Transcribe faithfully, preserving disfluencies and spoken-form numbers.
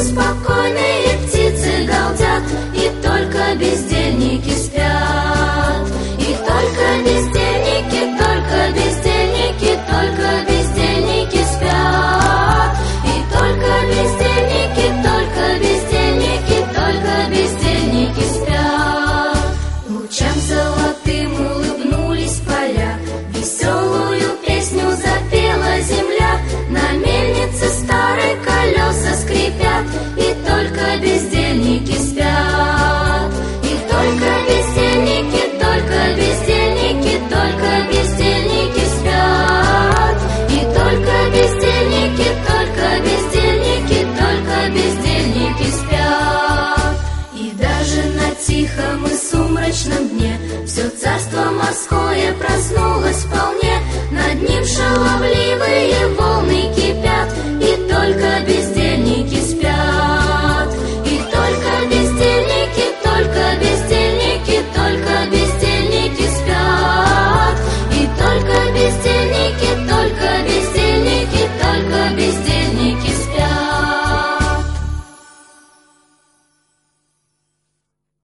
спокойные птицы галдят, и только бездельники спят. И только бездельники, только бездельники, только бездельники спят. И только бездельники, только бездельники, только бездельники спят. Лучам золотым улыбнулись поля, веселую песню запела земля. На мельнице старые колеса скрипят, и только бездельники спят. И только бездельники, только бездельники, только бездельники спят. И только бездельники, только бездельники, только бездельники спят. И даже на тихом и сумрачном дне все царство морское проснулось.